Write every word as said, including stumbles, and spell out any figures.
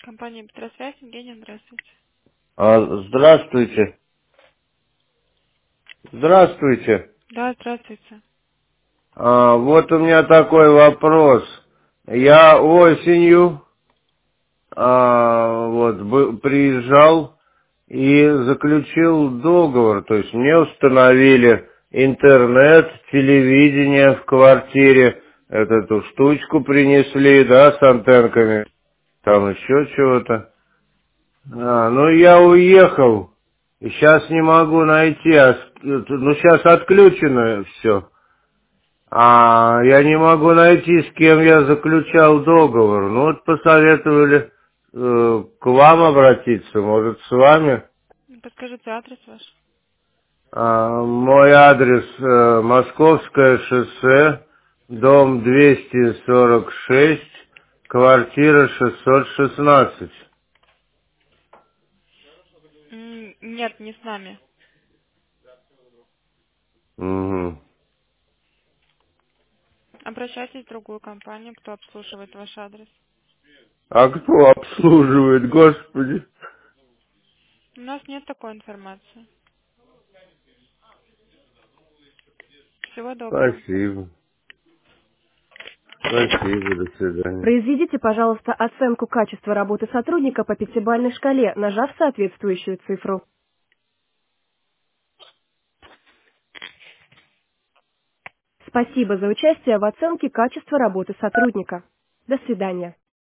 Компания Петросвязь, Евгения, здравствуйте. А, здравствуйте. Здравствуйте. Да, здравствуйте. А, вот у меня такой вопрос. Я осенью а, вот бы- приезжал и заключил договор. То есть мне установили интернет, телевидение в квартире. Вот эту штучку принесли, да, с антенками. Там еще чего-то. А, ну я уехал. И сейчас не могу найти, а, с- ну сейчас отключено все. А я не могу найти, с кем я заключал договор. Ну вот посоветовали э, к вам обратиться, может с вами. Подскажите адрес ваш. А, мой адрес э, Московское шоссе, дом двести сорок шесть, квартира шестьсот шестнадцать. М, Нет, не с нами. Угу. Обращайтесь в другую компанию, кто обслуживает ваш адрес. А кто обслуживает, господи? У нас нет такой информации. Всего доброго. Спасибо. Спасибо, до свидания. Произведите, пожалуйста, оценку качества работы сотрудника по пятибалльной шкале, нажав соответствующую цифру. Спасибо за участие в оценке качества работы сотрудника. До свидания.